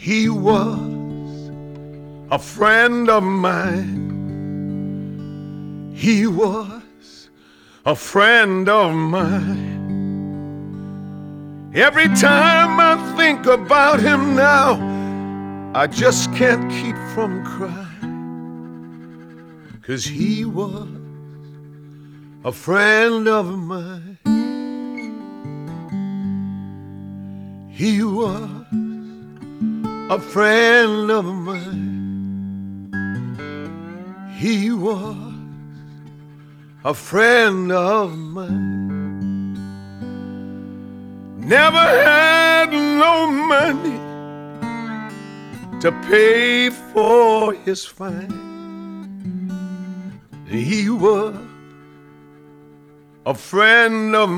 He was a friend of mine. He was a friend of mine. Every time I think about him now, I just can't keep from crying, 'cause he was a friend of mine. He was a friend of mine. He was a friend of mine. Never had no money to pay for his fine. He was a friend of